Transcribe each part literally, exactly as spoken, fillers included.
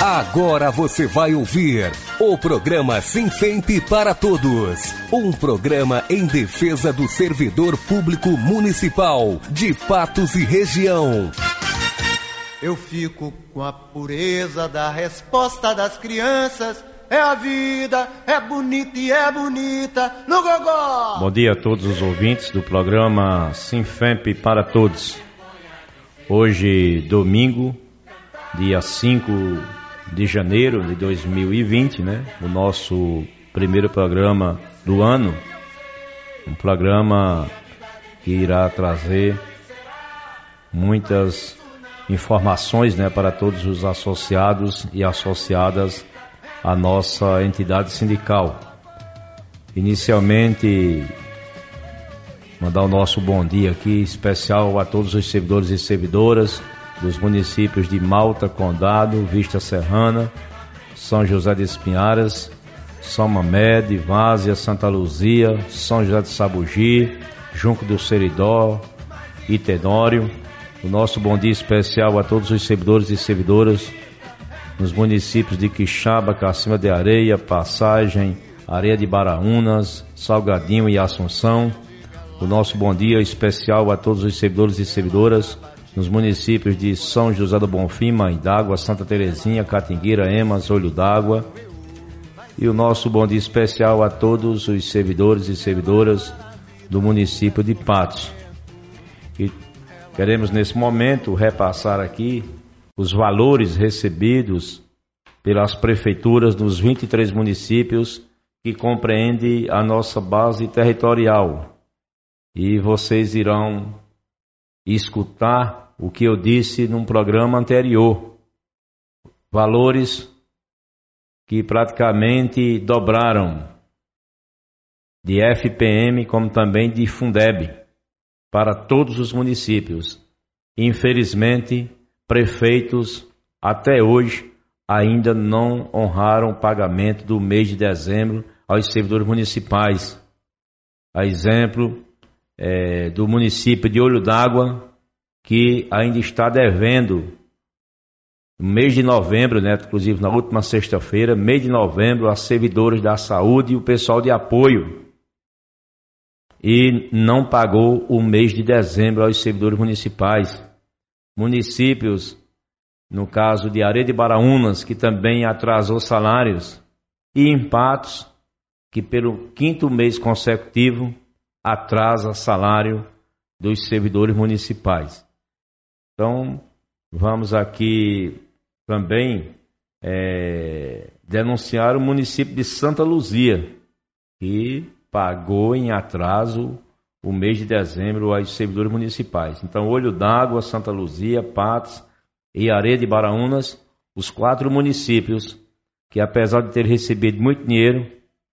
Agora você vai ouvir o programa Sinfemp para Todos. Um programa em defesa do servidor público municipal de Patos e região. Eu fico com a pureza da resposta das crianças. É a vida, é bonita e é bonita no gogó. Bom dia a todos os ouvintes do programa Sinfemp para Todos. Hoje, domingo, dia cinco de janeiro de dois mil e vinte, né? O nosso primeiro programa do ano. Um programa que irá trazer muitas informações, né, para todos os associados e associadas à nossa entidade sindical. Inicialmente, mandar o nosso bom dia aqui especial a todos os servidores e servidoras dos municípios de Malta, Condado, Vista Serrana, São José de Espinharas, São Mamede, Várzea, Santa Luzia, São José de Sabugi, Junco do Seridó e Tenório. O nosso bom dia especial a todos os servidores e servidoras nos municípios de Quixaba, Cacimba de Areia, Passagem, Areia de Baraúnas, Salgadinho e Assunção. O nosso bom dia especial a todos os servidores e servidoras nos municípios de São José do Bonfim, Mãe d'Água, Santa Terezinha, Catingueira, Emas, Olho d'Água. E o nosso bom dia especial a todos os servidores e servidoras do município de Patos. E queremos nesse momento repassar aqui os valores recebidos pelas prefeituras dos vinte e três municípios que compreende a nossa base territorial. E vocês irão escutar o que eu disse num programa anterior. Valores que praticamente dobraram de F P M como também de Fundeb para todos os municípios. Infelizmente, prefeitos até hoje ainda não honraram o pagamento do mês de dezembro aos servidores municipais. A exemplo é, do município de Olho d'Água, que ainda está devendo no mês de novembro, né, inclusive na última sexta-feira, mês de novembro, a servidores da saúde e o pessoal de apoio. E não pagou o mês de dezembro aos servidores municipais. Municípios, no caso de Areia de Baraúnas, que também atrasou salários, e em Patos, que pelo quinto mês consecutivo atrasa salário dos servidores municipais. Então, vamos aqui também é, denunciar o município de Santa Luzia, que pagou em atraso o mês de dezembro aos servidores municipais. Então, Olho d'Água, Santa Luzia, Patos e Areia de Baraúnas, os quatro municípios que, apesar de ter recebido muito dinheiro,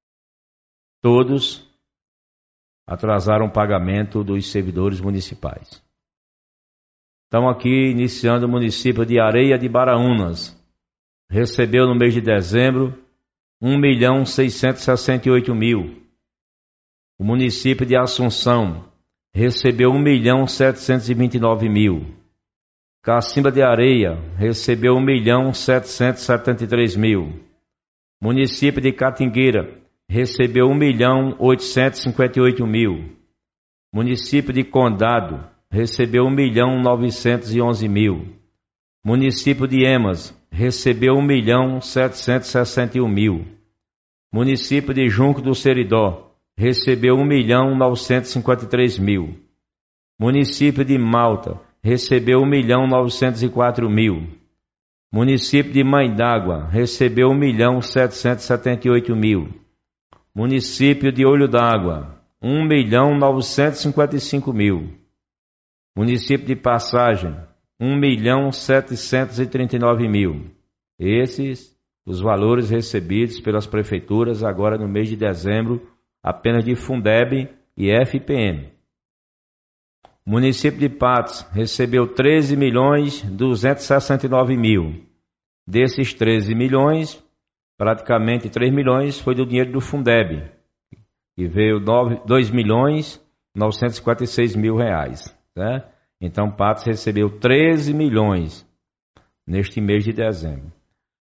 todos atrasaram o pagamento dos servidores municipais. Então, aqui, iniciando o município de Areia de Baraúnas, recebeu no mês de dezembro um milhão seiscentos e sessenta e oito mil. O município de Assunção recebeu um milhão setecentos e vinte e nove mil. Cacimba de Areia recebeu um milhão setecentos e setenta e três mil. Município de Catingueira recebeu um milhão oitocentos e cinquenta e oito mil. Município de Condado recebeu um milhão novecentos e onze mil. Município de Emas recebeu um milhão setecentos e sessenta e um mil. Município de Junco do Seridó recebeu um milhão novecentos e cinquenta e três mil. Município de Malta recebeu um milhão novecentos e quatro mil. Município de Mãe d'Água recebeu um milhão setecentos e setenta e oito mil. Município de Olho d'Água, um milhão novecentos e cinquenta e cinco mil. Município de Passagem, um milhão setecentos e trinta e nove mil. Esses os valores recebidos pelas prefeituras agora no mês de dezembro, apenas de Fundeb e F P M. O município de Patos recebeu treze milhões duzentos e sessenta e nove mil. Desses treze milhões, praticamente três milhões foi do dinheiro do Fundeb, que veio dois milhões novecentos e cinquenta e seis mil reais. Né? Então, Patos recebeu treze milhões neste mês de dezembro.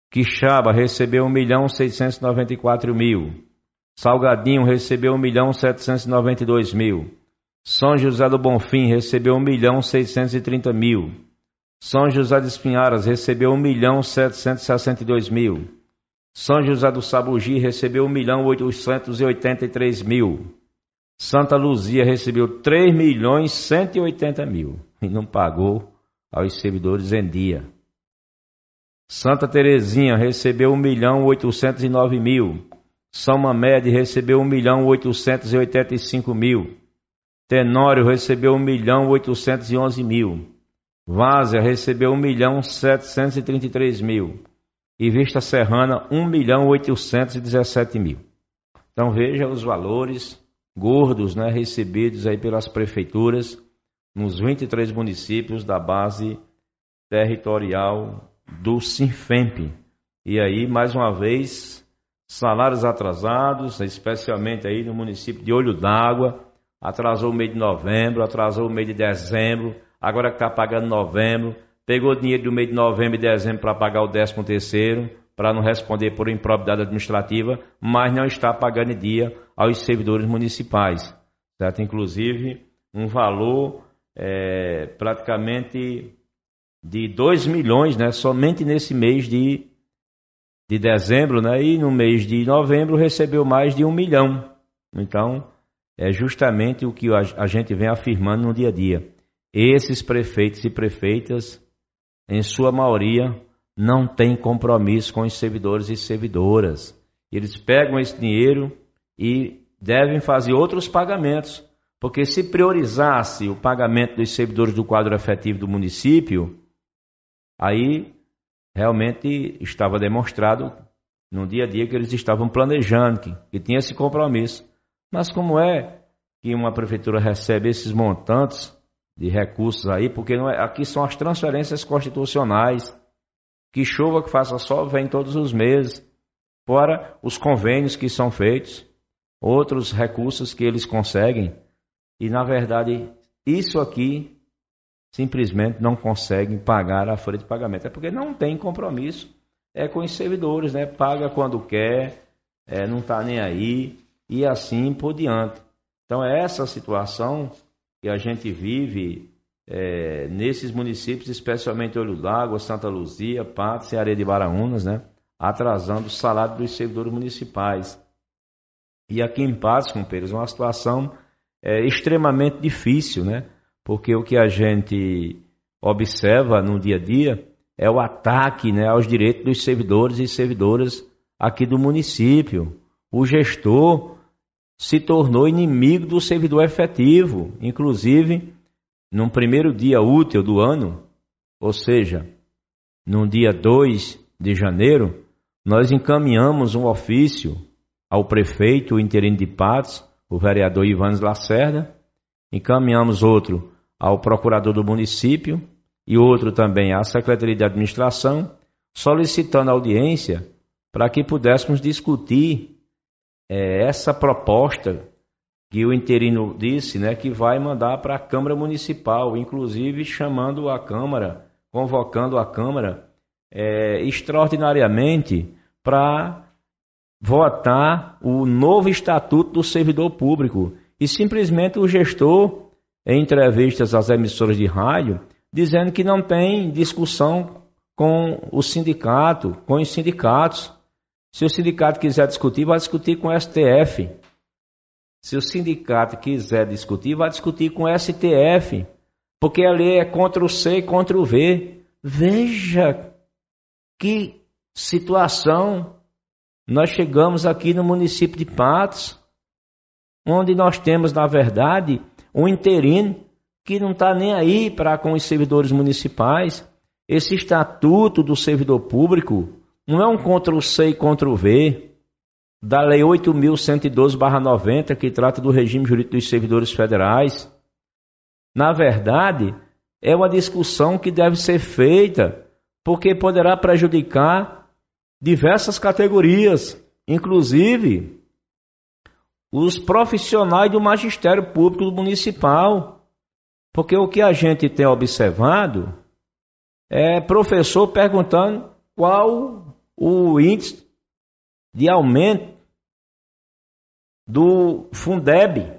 Quixaba recebeu um milhão seiscentos e noventa e quatro mil. Salgadinho recebeu um milhão setecentos e noventa e dois mil. São José do Bonfim recebeu um milhão seiscentos e trinta mil. São José de Espinharas recebeu um milhão setecentos e sessenta e dois mil. São José do Sabugi recebeu um milhão oitocentos e oitenta e três mil. Santa Luzia recebeu três milhões cento e oitenta mil e não pagou aos servidores em dia. Santa Terezinha recebeu um milhão oitocentos e nove mil. São Mamede recebeu um milhão oitocentos e oitenta e cinco mil. Tenório recebeu um milhão oitocentos e onze mil. Várzea recebeu um milhão setecentos e trinta e três mil. E Vista Serrana um milhão oitocentos e dezessete mil. Então veja os valores gordos, né, recebidos aí pelas prefeituras nos vinte e três municípios da base territorial do Sinfemp. E aí, mais uma vez, salários atrasados, especialmente aí no município de Olho d'Água, atrasou o mês de novembro, atrasou o mês de dezembro, agora que está pagando novembro, pegou dinheiro do mês de novembro e dezembro para pagar o décimo terceiro, para não responder por improbidade administrativa, mas não está pagando em dia aos servidores municipais, certo? Inclusive, um valor é, praticamente de dois milhões, né, somente nesse mês de, de dezembro, né, e no mês de novembro recebeu mais de um milhão. Então, é justamente o que a gente vem afirmando no dia a dia. Esses prefeitos e prefeitas, em sua maioria, não têm compromisso com os servidores e servidoras. Eles pegam esse dinheiro e devem fazer outros pagamentos, porque se priorizasse o pagamento dos servidores do quadro efetivo do município, aí realmente estava demonstrado no dia a dia que eles estavam planejando, que, que tinha esse compromisso. Mas como é que uma prefeitura recebe esses montantes de recursos aí, porque não é, aqui são as transferências constitucionais, que chova, que faça sol, vem todos os meses, fora os convênios que são feitos, outros recursos que eles conseguem, e na verdade isso aqui simplesmente não conseguem pagar a folha de pagamento, é porque não tem compromisso é com os servidores, né? Paga quando quer, é, não está nem aí, e assim por diante. Então é essa situação que a gente vive é, nesses municípios, especialmente Olho d'Água, Santa Luzia, Patos e Areia de Baraúnas, né? Atrasando o salário dos servidores municipais. E aqui em Patos, companheiros, é uma situação é, extremamente difícil, né? Porque o que a gente observa no dia a dia é o ataque, né, aos direitos dos servidores e servidoras aqui do município. O gestor se tornou inimigo do servidor efetivo, inclusive no primeiro dia útil do ano, ou seja, no dia dois de janeiro, nós encaminhamos um ofício ao prefeito interino de Patos, o vereador Ivanes Lacerda, encaminhamos outro ao procurador do município e outro também à Secretaria de Administração, solicitando audiência para que pudéssemos discutir é, essa proposta que o interino disse, né, que vai mandar para a Câmara Municipal, inclusive chamando a Câmara, convocando a Câmara é, extraordinariamente para votar o novo Estatuto do Servidor Público. E simplesmente o gestor, em entrevistas às emissoras de rádio, dizendo que não tem discussão com o sindicato, com os sindicatos. Se o sindicato quiser discutir, vai discutir com o S T F. Se o sindicato quiser discutir, vai discutir com o S T F. Porque a lei é contra o C e contra o V. Veja que situação nós chegamos aqui no município de Patos, onde nós temos, na verdade, um interino que não está nem aí para com os servidores municipais. Esse estatuto do servidor público não é um contra o C e contra o V da Lei oito mil cento e doze barra noventa, que trata do regime jurídico dos servidores federais. Na verdade, é uma discussão que deve ser feita, porque poderá prejudicar diversas categorias, inclusive os profissionais do magistério público municipal. Porque o que a gente tem observado é professor perguntando qual o índice de aumento do Fundeb.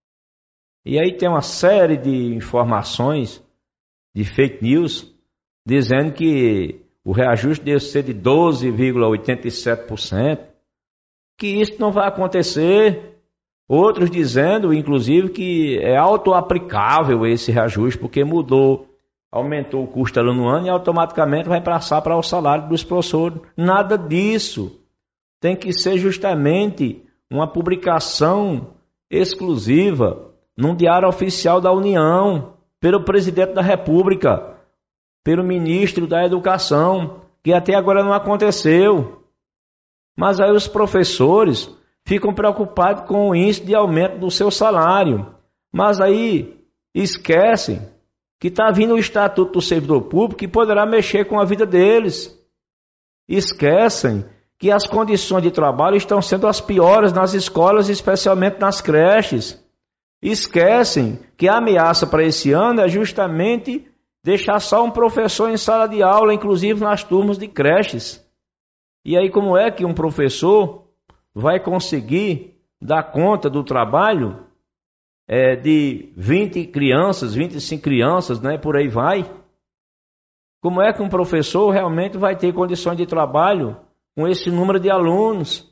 E aí tem uma série de informações de fake news dizendo que o reajuste deve ser de doze vírgula oitenta e sete por cento, que isso não vai acontecer. Outros dizendo, inclusive, que é auto-aplicável esse reajuste, porque mudou, aumentou o custo no ano e automaticamente vai passar para o salário dos professores. Nada disso. Tem que ser justamente uma publicação exclusiva num diário oficial da União, pelo presidente da República, pelo ministro da Educação, que até agora não aconteceu. Mas aí os professores ficam preocupados com o índice de aumento do seu salário. Mas aí esquecem que está vindo o Estatuto do Servidor Público que poderá mexer com a vida deles. Esquecem que as condições de trabalho estão sendo as piores nas escolas, especialmente nas creches. Esquecem que a ameaça para esse ano é justamente deixar só um professor em sala de aula, inclusive nas turmas de creches. E aí como é que um professor vai conseguir dar conta do trabalho é, de vinte crianças, vinte e cinco crianças, né, por aí vai? Como é que um professor realmente vai ter condições de trabalho com esse número de alunos?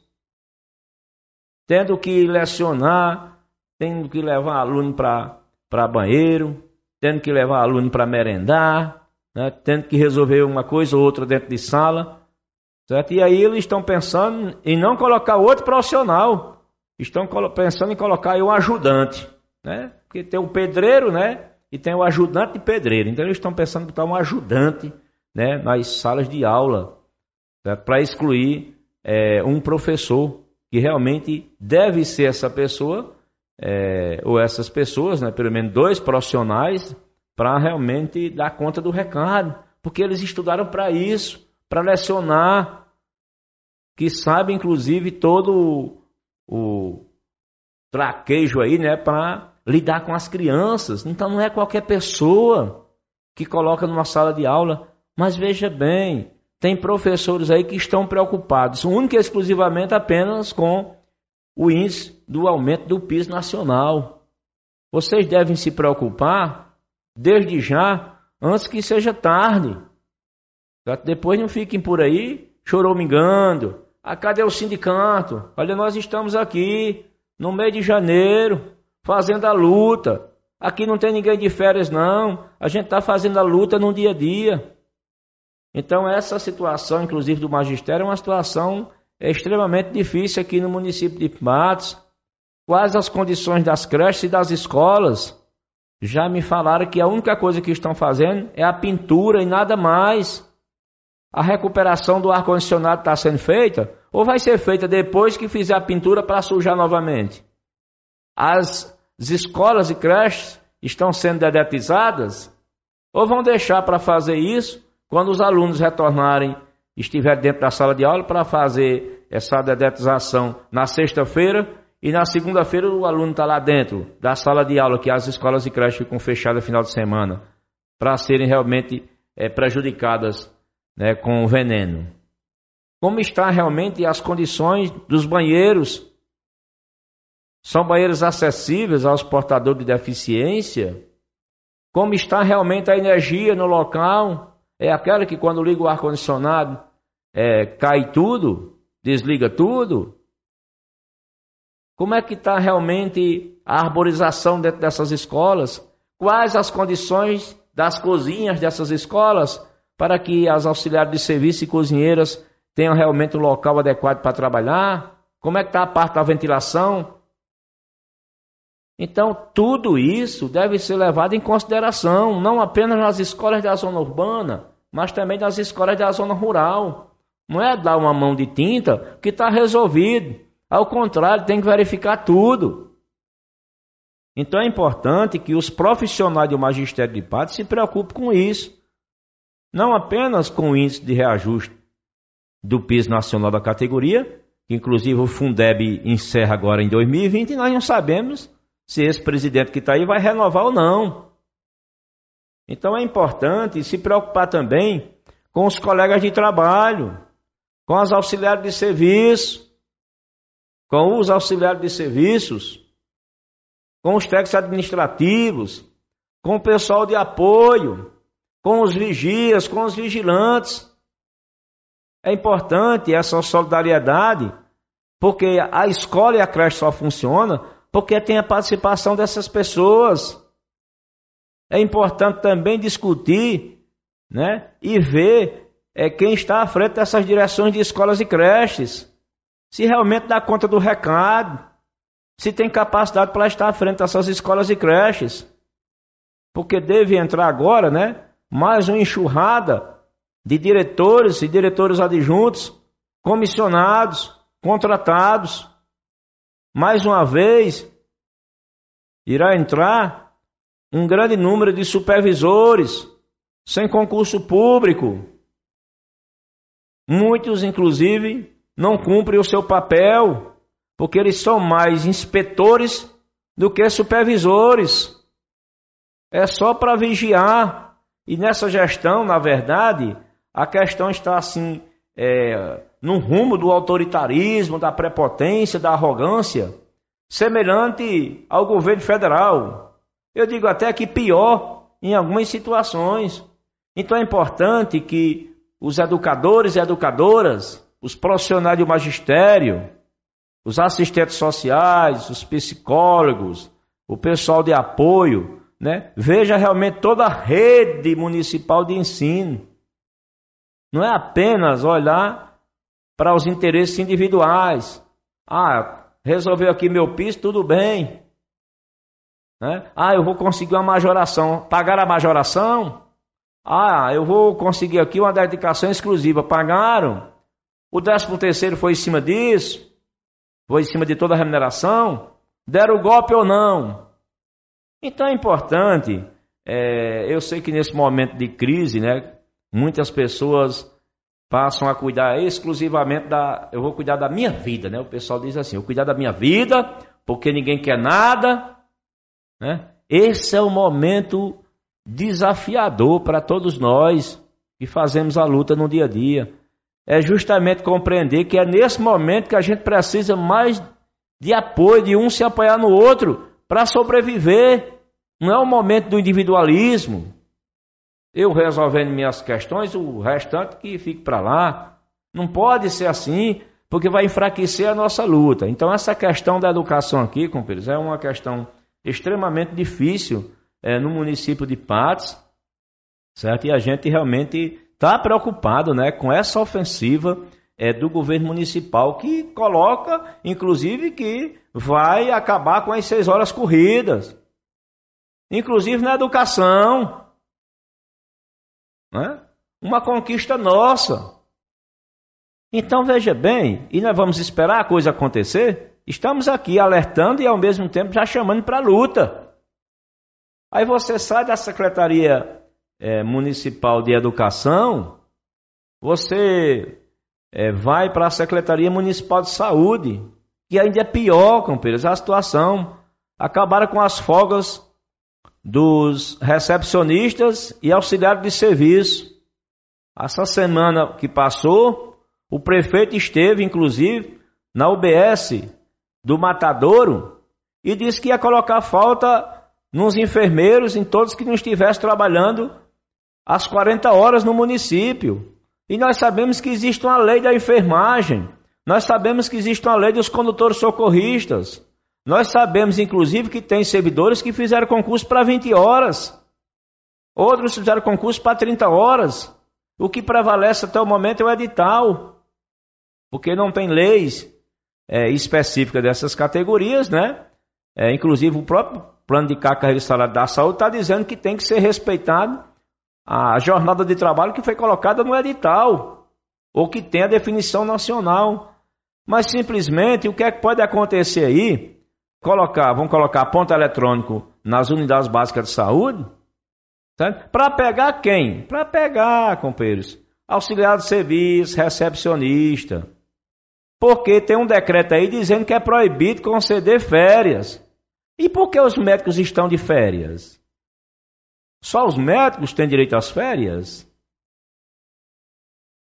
Tendo que lecionar, tendo que levar aluno para banheiro, tendo que levar aluno para merendar, né, tendo que resolver uma coisa ou outra dentro de sala. Certo? E aí eles estão pensando em não colocar outro profissional. Estão pensando em colocar aí um ajudante. Né? Porque tem o pedreiro, né? E tem o ajudante de pedreiro. Então eles estão pensando em botar um ajudante, né, nas salas de aula, para excluir é, um professor que realmente deve ser essa pessoa, é, ou essas pessoas, né, pelo menos dois profissionais, para realmente dar conta do recado. Porque eles estudaram para isso, para lecionar, que sabe inclusive todo o, o traquejo aí, né, para lidar com as crianças. Então não é qualquer pessoa que coloca numa sala de aula. Mas veja bem, tem professores aí que estão preocupados, única e exclusivamente apenas com o índice do aumento do piso nacional. Vocês devem se preocupar desde já, antes que seja tarde. Depois não fiquem por aí choramingando. Ah, cadê o sindicato? Olha, nós estamos aqui no mês de janeiro fazendo a luta. Aqui não tem ninguém de férias não. A gente está fazendo a luta no dia a dia. Então essa situação, inclusive do magistério, é uma situação extremamente difícil aqui no município de Patos. Quais as condições das creches e das escolas? Já me falaram que a única coisa que estão fazendo é a pintura e nada mais. A recuperação do ar-condicionado está sendo feita ou vai ser feita depois que fizer a pintura para sujar novamente? As escolas e creches estão sendo dedetizadas ou vão deixar para fazer isso quando os alunos retornarem, estiverem dentro da sala de aula, para fazer essa dedetização na sexta-feira e na segunda-feira o aluno está lá dentro da sala de aula, que as escolas e creches ficam fechadas no final de semana, para serem realmente é, prejudicadas, né, com veneno. Como estão realmente as condições dos banheiros? São banheiros acessíveis aos portadores de deficiência? Como está realmente a energia no local? É aquela que quando liga o ar-condicionado é, cai tudo? Desliga tudo? Como é que está realmente a arborização dentro dessas escolas? Quais as condições das cozinhas dessas escolas para que as auxiliares de serviço e cozinheiras tenham realmente um local adequado para trabalhar? Como é que está a parte da ventilação? Então, tudo isso deve ser levado em consideração, não apenas nas escolas da zona urbana, mas também nas escolas da zona rural. Não é dar uma mão de tinta que está resolvido. Ao contrário, tem que verificar tudo. Então é importante que os profissionais do magistério de Patos se preocupem com isso. Não apenas com o índice de reajuste do piso nacional da categoria, que inclusive o Fundeb encerra agora em dois mil e vinte, e nós não sabemos se esse presidente que está aí vai renovar ou não. Então é importante se preocupar também com os colegas de trabalho. com as auxiliares de serviço, com os auxiliares de serviços, com os técnicos administrativos, com o pessoal de apoio, com os vigias, com os vigilantes. É importante essa solidariedade, porque a escola e a creche só funcionam porque tem a participação dessas pessoas. É importante também discutir, né, e ver é, quem está à frente dessas direções de escolas e creches, se realmente dá conta do recado, se tem capacidade para estar à frente dessas escolas e creches. Porque deve entrar agora, né, mais uma enxurrada de diretores e diretores adjuntos, comissionados, contratados. Mais uma vez, irá entrar um grande número de supervisores sem concurso público. Muitos, inclusive, não cumprem o seu papel, porque eles são mais inspetores do que supervisores. É só para vigiar. E nessa gestão, na verdade, a questão está assim, é, no rumo do autoritarismo, da prepotência, da arrogância, semelhante ao governo federal. Eu digo até que pior em algumas situações. Então é importante que os educadores e educadoras, os profissionais do magistério, os assistentes sociais, os psicólogos, o pessoal de apoio, né, veja realmente toda a rede municipal de ensino. Não é apenas olhar para os interesses individuais. Ah, resolveu aqui meu piso, tudo bem. Né? Ah, eu vou conseguir uma majoração. Pagar a majoração? Ah, eu vou conseguir aqui uma dedicação exclusiva. Pagaram? O décimo terceiro foi em cima disso? Foi em cima de toda a remuneração? Deram o golpe ou não? Então é importante, é, eu sei que nesse momento de crise, né, muitas pessoas passam a cuidar exclusivamente da... Eu vou cuidar da minha vida, né? O pessoal diz assim, eu vou cuidar da minha vida, porque ninguém quer nada. Né? Esse é o momento desafiador para todos nós que fazemos a luta no dia a dia. É justamente compreender que é nesse momento que a gente precisa mais de apoio, de um se apoiar no outro para sobreviver. Não é o momento do individualismo. Eu resolvendo minhas questões, o restante que fique para lá. Não pode ser assim, porque vai enfraquecer a nossa luta. Então essa questão da educação aqui, companheiros, é uma questão extremamente difícil é, no município de Patos, certo? E a gente realmente está preocupado, né, com essa ofensiva é, do governo municipal, que coloca, inclusive, que vai acabar com as seis horas corridas, inclusive na educação. Né? Uma conquista nossa. Então veja bem, e nós vamos esperar a coisa acontecer? Estamos aqui alertando e ao mesmo tempo já chamando para a luta. Aí você sai da Secretaria é, Municipal de Educação, você é, vai para a Secretaria Municipal de Saúde, que ainda é pior, companheiros, a situação. Acabaram com as folgas dos recepcionistas e auxiliares de serviço. Essa semana que passou, o prefeito esteve, inclusive, na U B S do Matadouro e disse que ia colocar falta nos enfermeiros, em todos que não estivessem trabalhando as quarenta horas no município. E nós sabemos que existe uma lei da enfermagem, nós sabemos que existe uma lei dos condutores socorristas, nós sabemos, inclusive, que tem servidores que fizeram concurso para vinte horas, outros fizeram concurso para trinta horas. O que prevalece até o momento é o edital, porque não tem leis é, específicas dessas categorias, né? É, inclusive o próprio plano de carga e salário da saúde está dizendo que tem que ser respeitado a jornada de trabalho que foi colocada no edital, ou que tem a definição nacional. Mas simplesmente o que é que pode acontecer aí? Colocar, vão colocar ponto eletrônico nas unidades básicas de saúde, para pegar quem? Para pegar, companheiros, auxiliar de serviço, recepcionista. Porque tem um decreto aí dizendo que é proibido conceder férias. E por que os médicos estão de férias? Só os médicos têm direito às férias?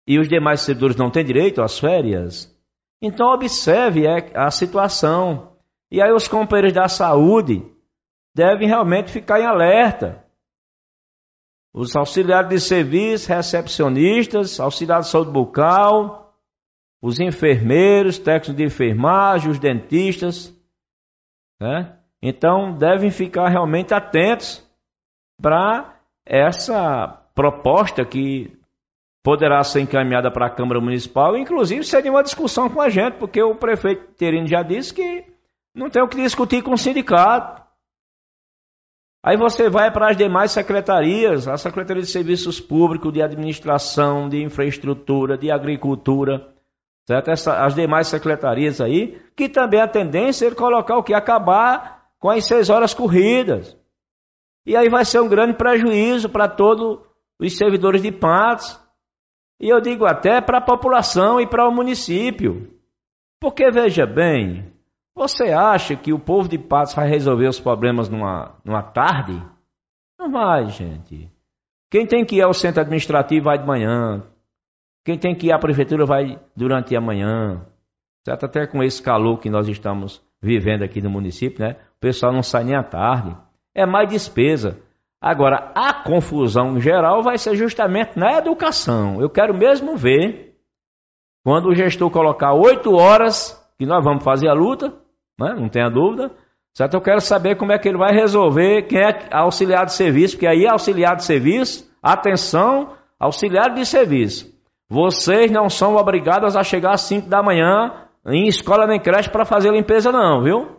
e os demais servidores não têm direito às férias? Então observe a situação. E aí os companheiros da saúde devem realmente ficar em alerta. Os auxiliares de serviço, recepcionistas, auxiliares de saúde bucal, os enfermeiros, técnicos de enfermagem, os dentistas, né? Então devem ficar realmente atentos para essa proposta que poderá ser encaminhada para a Câmara Municipal, inclusive seria uma discussão com a gente, porque o prefeito Terino já disse que não tem o que discutir com o sindicato. Aí você vai para as demais secretarias, a Secretaria de Serviços Públicos, de Administração, de Infraestrutura, de Agricultura, certo? Essa, as demais secretarias aí, que também a tendência é colocar o que? Acabar com as seis horas corridas. E aí vai ser um grande prejuízo para todos os servidores de Patos. E eu digo até para a população e para o município. Porque, veja bem, você acha que o povo de Patos vai resolver os problemas numa, numa tarde? Não vai, gente. Quem tem que ir ao centro administrativo vai de manhã. Quem tem que ir à prefeitura vai durante a manhã. Certo? Até com esse calor que nós estamos vivendo aqui no município, né? O pessoal não sai nem à tarde. É mais despesa. Agora, a confusão geral vai ser justamente na educação. Eu quero mesmo ver quando o gestor colocar oito horas, que nós vamos fazer a luta, né? Não tenha dúvida. Certo? Eu quero saber como é que ele vai resolver quem é auxiliar de serviço, porque aí é auxiliar de serviço, atenção, auxiliar de serviço. Vocês não são obrigados a chegar às cinco da manhã em escola nem creche para fazer limpeza não, viu?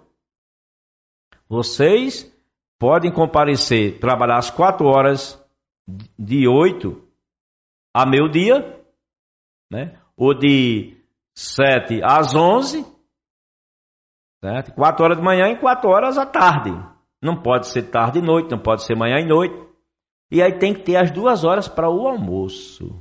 Vocês podem comparecer, trabalhar às quatro horas de oito a meio-dia, né? Ou de sete às onze, certo? quatro horas de manhã e quatro horas à tarde. Não pode ser tarde e noite, não pode ser manhã e noite. E aí tem que ter as duas horas para o almoço.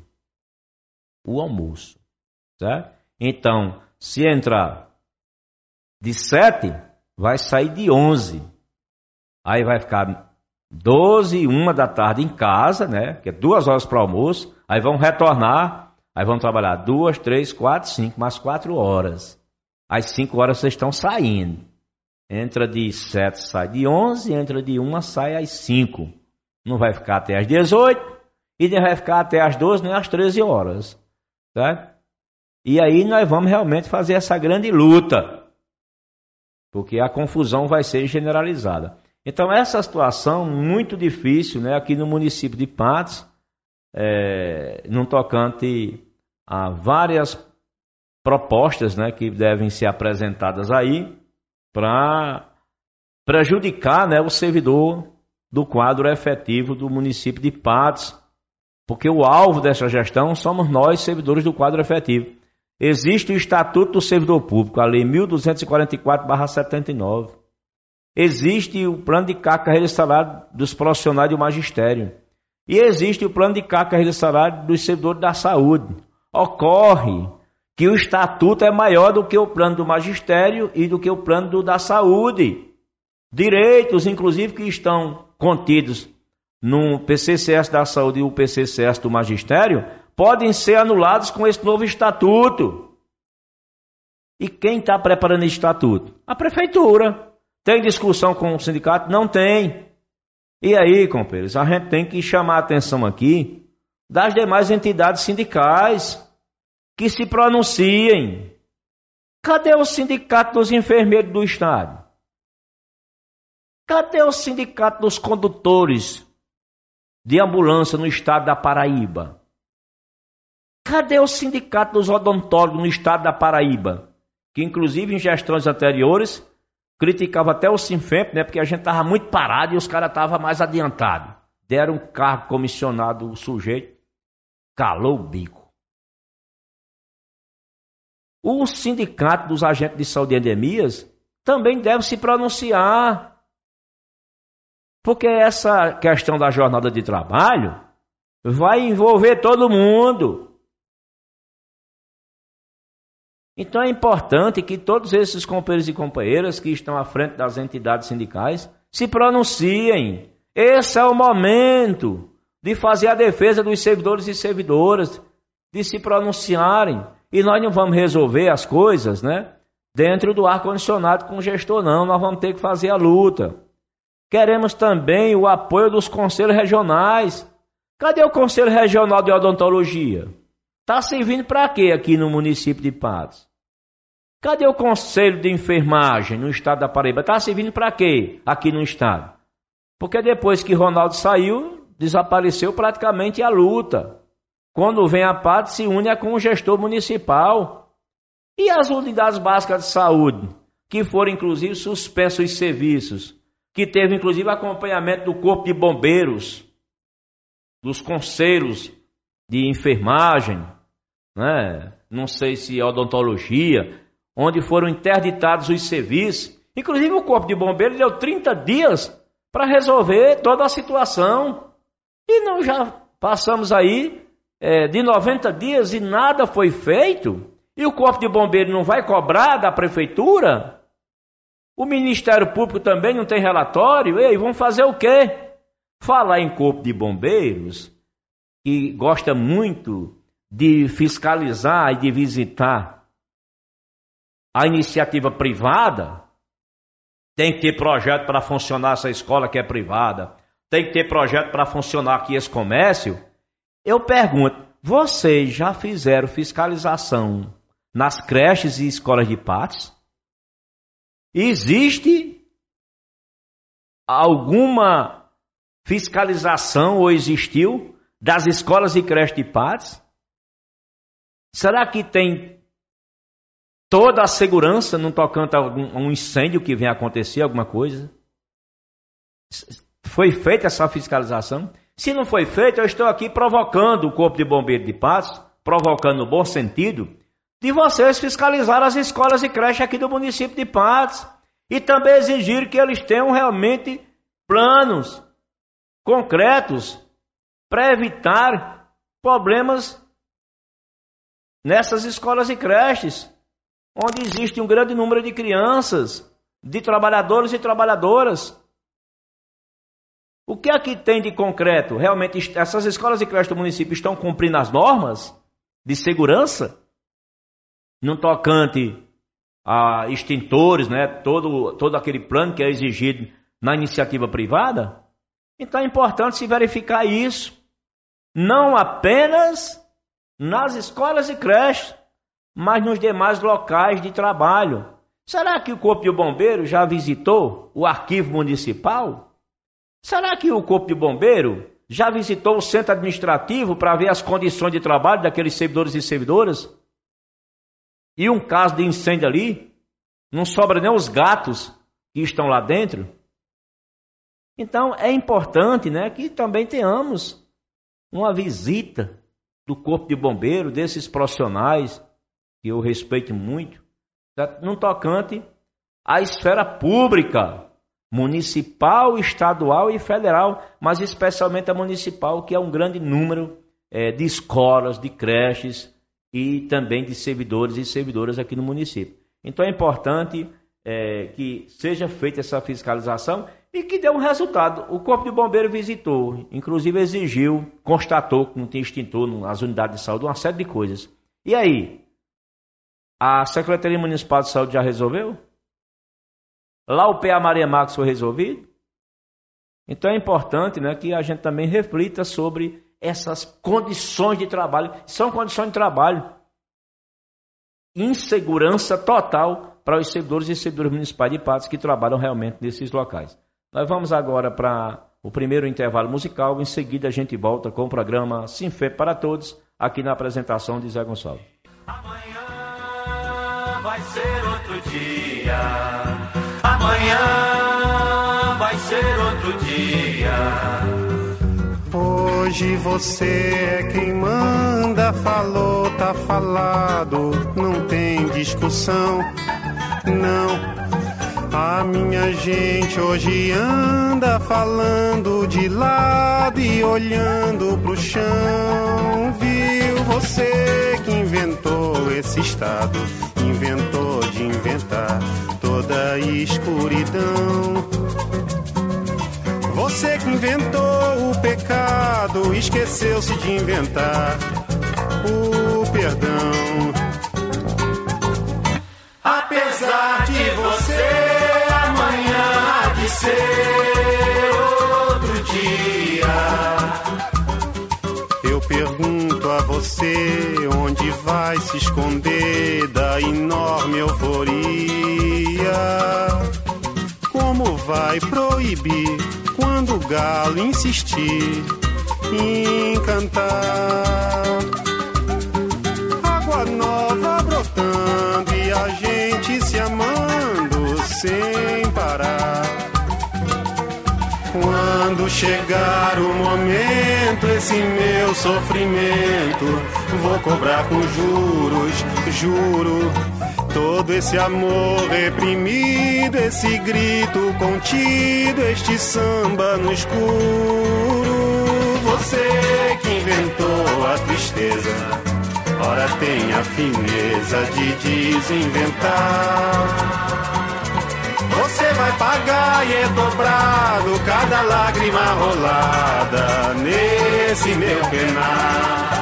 O almoço, certo? Então, se entrar de sete, vai sair de onze. Aí vai ficar doze e uma da tarde em casa, né? Que é duas horas para o almoço. Aí vão retornar, aí vão trabalhar duas, três, quatro, cinco, mais quatro horas. Às cinco horas vocês estão saindo. Entra de sete, sai de onze, entra de uma, sai às cinco. Não vai ficar até às dezoito e nem vai ficar até às doze, nem às treze horas. Certo? E aí nós vamos realmente fazer essa grande luta. Porque a confusão vai ser generalizada. Então, essa situação muito difícil, né, aqui no município de Patos, é, no tocante a várias propostas, né, que devem ser apresentadas aí para prejudicar, né, o servidor do quadro efetivo do município de Patos, porque o alvo dessa gestão somos nós, servidores do quadro efetivo. Existe o Estatuto do Servidor Público, a Lei mil duzentos e quarenta e quatro barra setenta e nove. Existe o plano de carga, carreira e salário dos profissionais do magistério. E existe o plano de carga, carreira e salário dos servidores da saúde. Ocorre que o estatuto é maior do que o plano do magistério e do que o plano do, da saúde. Direitos, inclusive, que estão contidos no P C C S da saúde e o P C C S do magistério, podem ser anulados com esse novo estatuto. E quem está preparando esse estatuto? A prefeitura. Tem discussão com o sindicato? Não tem. E aí, companheiros, a gente tem que chamar a atenção aqui das demais entidades sindicais que se pronunciem. Cadê o sindicato dos enfermeiros do estado? Cadê o sindicato dos condutores de ambulância no estado da Paraíba? Cadê o sindicato dos odontólogos no estado da Paraíba? Que inclusive em gestões anteriores criticava até o Sinfemp, né? Porque a gente estava muito parado e os caras estavam mais adiantados. Deram um cargo comissionado, o sujeito calou o bico. O sindicato dos agentes de saúde e endemias também deve se pronunciar. Porque essa questão da jornada de trabalho vai envolver todo mundo. Então é importante que todos esses companheiros e companheiras que estão à frente das entidades sindicais se pronunciem. Esse é o momento de fazer a defesa dos servidores e servidoras, de se pronunciarem. E nós não vamos resolver as coisas, né, dentro do ar-condicionado com o gestor, não. Nós vamos ter que fazer a luta. Queremos também o apoio dos conselhos regionais. Cadê o Conselho Regional de Odontologia? Está servindo para quê aqui no município de Patos? Cadê o Conselho de Enfermagem no estado da Paraíba? Está servindo para quê aqui no estado? Porque depois que Ronaldo saiu, desapareceu praticamente a luta. Quando vem a Patos, se une com o gestor municipal. E as unidades básicas de saúde, que foram inclusive suspensos os serviços, que teve inclusive acompanhamento do Corpo de Bombeiros, dos conselhos de enfermagem, né? Não sei se odontologia, onde foram interditados os serviços. Inclusive o Corpo de Bombeiros deu trinta dias para resolver toda a situação. E não já passamos aí é, de noventa dias e nada foi feito? E o Corpo de Bombeiros não vai cobrar da Prefeitura? O Ministério Público também não tem relatório? Ei, vão fazer o quê? Falar em Corpo de Bombeiros, que gosta muito de fiscalizar e de visitar a iniciativa privada, tem que ter projeto para funcionar essa escola que é privada, tem que ter projeto para funcionar aqui esse comércio. Eu pergunto, vocês já fizeram fiscalização nas creches e escolas de Patos? Existe alguma fiscalização ou existiu das escolas e creches de Patos? Será que tem toda a segurança no tocante a um incêndio que venha acontecer, alguma coisa? Foi feita essa fiscalização? Se não foi feita, eu estou aqui provocando o Corpo de Bombeiros de Patos, provocando no bom sentido, de vocês fiscalizar as escolas e creches aqui do município de Patos e também exigir que eles tenham realmente planos concretos para evitar problemas nessas escolas e creches, onde existe um grande número de crianças, de trabalhadores e trabalhadoras. O que aqui tem de concreto? Realmente essas escolas e creches do município estão cumprindo as normas de segurança? No tocante a extintores, né? todo, todo aquele plano que é exigido na iniciativa privada? Então é importante se verificar isso, não apenas nas escolas e creches, mas nos demais locais de trabalho. Será que o Corpo de Bombeiro já visitou o arquivo municipal? Será que o Corpo de Bombeiro já visitou o centro administrativo para ver as condições de trabalho daqueles servidores e servidoras? E um caso de incêndio ali, não sobra nem os gatos que estão lá dentro? Então é importante, né, que também tenhamos uma visita do Corpo de Bombeiro, desses profissionais que eu respeito muito, no tocante à esfera pública, municipal, estadual e federal, mas especialmente a municipal, que é um grande número é, de escolas, de creches e também de servidores e servidoras aqui no município. Então é importante é, que seja feita essa fiscalização e que dê um resultado. O Corpo de Bombeiro visitou, inclusive exigiu, constatou que não tinha extintor nas unidades de saúde, uma série de coisas. E aí? A Secretaria Municipal de Saúde já resolveu? Lá o P A Maria Marques foi resolvido? Então é importante, né, que a gente também reflita sobre essas condições de trabalho. São condições de trabalho. Insegurança total para os servidores e servidores municipais de Patos que trabalham realmente nesses locais. Nós vamos agora para o primeiro intervalo musical. Em seguida a gente volta com o programa Sinfep para Todos, aqui na apresentação de Zé Gonçalves. Amanhã vai ser outro dia. Amanhã vai ser outro dia. Hoje você é quem manda, falou, tá falado, não tem discussão, não. A minha gente hoje anda falando de lado e olhando pro chão. Viu você que inventou esse estado, inventou de inventar toda a escuridão. Você que inventou o pecado, esqueceu-se de inventar o perdão. Apesar de você, amanhã há de ser outro dia. Eu pergunto a você onde vai se esconder da enorme euforia. Como vai proibir quando o galo insistir em cantar? Água nova brotando e a gente se amando sem parar. Quando chegar o momento, esse meu sofrimento vou cobrar com juros, juro. Todo esse amor reprimido, esse grito contido, este samba no escuro. Você que inventou a tristeza, ora tem a fineza de desinventar. Você vai pagar e é dobrado cada lágrima rolada nesse meu penar.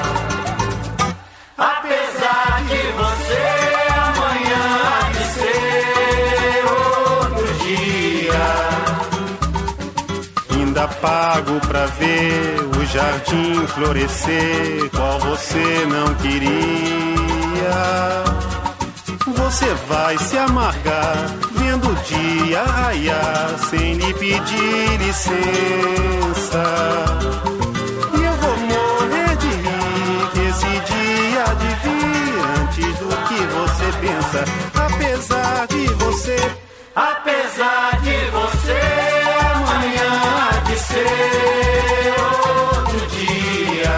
Apesar de você, amanhã há de ser outro dia. Ainda pago pra ver o jardim florescer, qual você não queria. Você vai se amargar vendo o dia raiar sem lhe pedir licença. E eu vou morrer de rir que esse dia há de vir antes do que você pensa. Apesar de você, apesar de você, amanhã há de ser outro dia.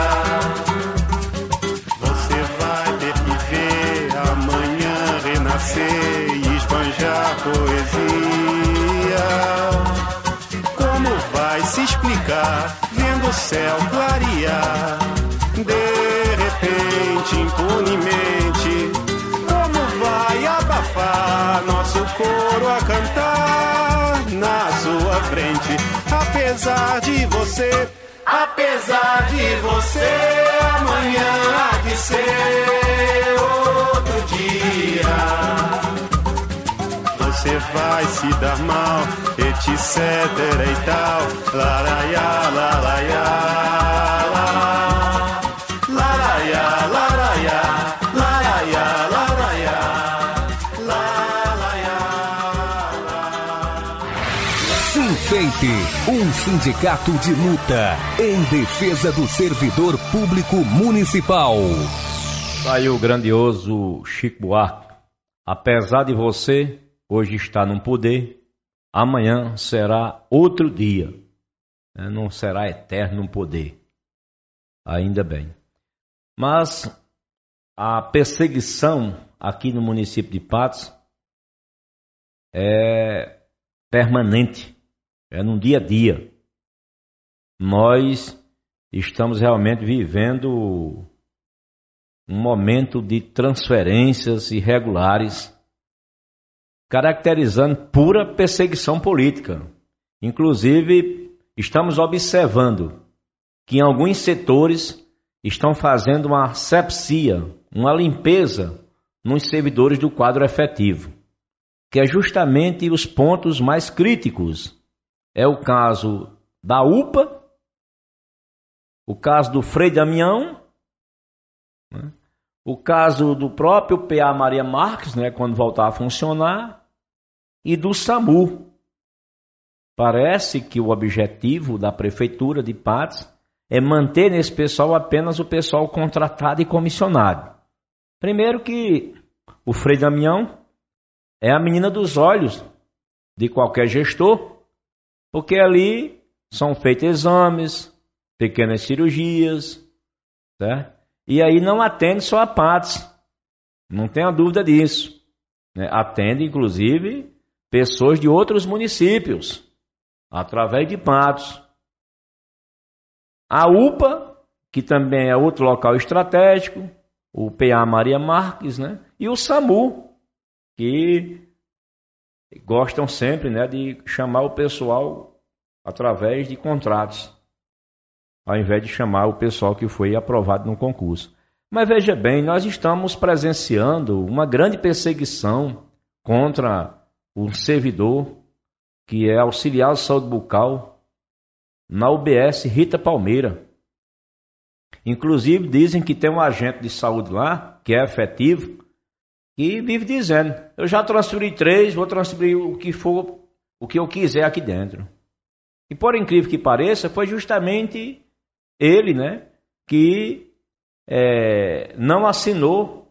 Você vai ter que ver amanhã renascer e esbanjar poesia. Como vai se explicar vendo o céu clarear de repente, impunemente? Como vai abafar nosso coro a cantar na sua frente? Apesar de você, apesar de você, amanhã há de ser outro dia. Você vai se dar mal, etc e tal. Laraiá, laraiá, laraiá, laraiá, laraiá, laraiá, laraiá. Sinfente, um sindicato de luta em defesa do servidor público municipal. Saiu o grandioso Chico Buarque. Apesar de você hoje estar no poder, amanhã será outro dia. Não será eterno no poder. Ainda bem. Mas a perseguição aqui no município de Patos é permanente. É no dia a dia. Nós estamos realmente vivendo um momento de transferências irregulares, caracterizando pura perseguição política. Inclusive, estamos observando que em alguns setores estão fazendo uma asepsia, uma limpeza nos servidores do quadro efetivo, que é justamente os pontos mais críticos. É o caso da U P A, o caso do Frei Damião, né? O caso do próprio P A Maria Marques, né, quando voltar a funcionar, e do SAMU. Parece que o objetivo da Prefeitura de Patos é manter nesse pessoal apenas o pessoal contratado e comissionado. Primeiro que o Frei Damião é a menina dos olhos de qualquer gestor, porque ali são feitos exames, pequenas cirurgias, certo? E aí não atende só a Patos, não tenha dúvida disso. Né? Atende, inclusive, pessoas de outros municípios, através de Patos. A U P A, que também é outro local estratégico, o P A Maria Marques, né? E o SAMU, que gostam sempre, né, de chamar o pessoal através de contratos, ao invés de chamar o pessoal que foi aprovado no concurso. Mas veja bem, nós estamos presenciando uma grande perseguição contra o servidor que é auxiliar de saúde bucal na U B S Rita Palmeira. Inclusive dizem que tem um agente de saúde lá, que é efetivo, que vive dizendo, eu já transferi três, vou transferir o que for, o que eu quiser aqui dentro. E por incrível que pareça, foi justamente ele, né, que é, não assinou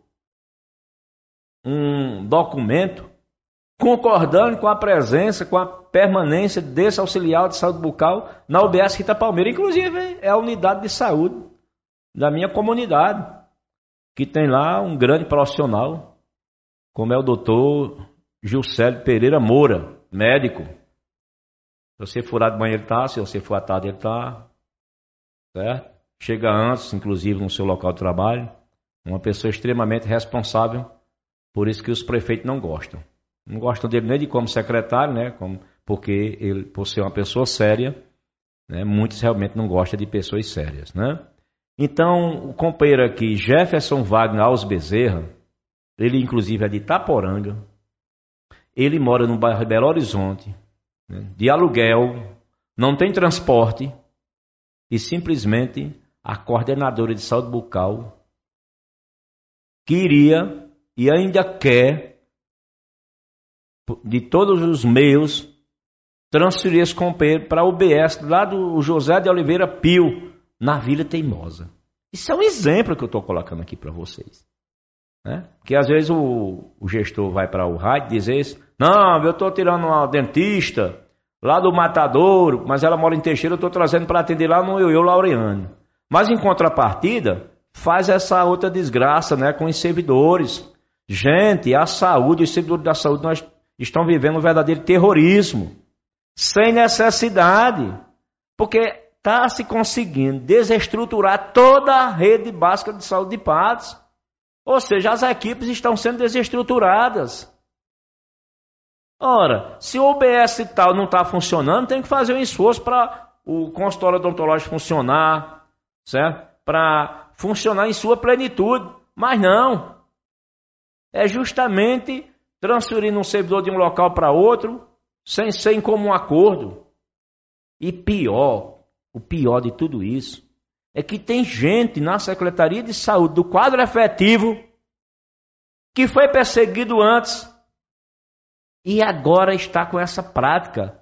um documento concordando com a presença, com a permanência desse auxiliar de saúde bucal na U B S Rita Palmeira. Inclusive é a unidade de saúde da minha comunidade, que tem lá um grande profissional, como é o doutor Gilcélio Pereira Moura, médico. Se você furar de manhã ele está, se você for à tarde ele está, certo? Chega antes, inclusive, no seu local de trabalho. Uma pessoa extremamente responsável, por isso que os prefeitos não gostam. Não gostam dele nem de como secretário, né? Como, porque ele, por ser uma pessoa séria, né? Muitos realmente não gostam de pessoas sérias, né? Então, o companheiro aqui, Jefferson Wagner Alves Bezerra, ele inclusive é de Itaporanga, ele mora no bairro Belo Horizonte, né? De aluguel, não tem transporte, e simplesmente a coordenadora de saúde bucal queria e ainda quer, de todos os meios, transferir esse companheiro para a U B S, lá do José de Oliveira Pio, na Vila Teimosa. Isso é um exemplo que eu estou colocando aqui para vocês. Né? Porque às vezes o, o gestor vai para o rádio e diz isso, não, eu estou tirando uma dentista lá do Matadouro, mas ela mora em Teixeira, eu estou trazendo para atender lá no Ioiô Laureano. Mas em contrapartida, faz essa outra desgraça, né, com os servidores. Gente, a saúde, os servidores da saúde, nós estão vivendo um verdadeiro terrorismo, sem necessidade, porque está se conseguindo desestruturar toda a rede básica de saúde de Patos. Ou seja, as equipes estão sendo desestruturadas. Ora, se o O B S e tal não está funcionando, tem que fazer um esforço para o consultório odontológico funcionar, certo? Para funcionar em sua plenitude. Mas não. É justamente transferindo um servidor de um local para outro, sem ser em comum acordo. E pior, o pior de tudo isso, é que tem gente na Secretaria de Saúde do quadro efetivo que foi perseguido antes e agora está com essa prática.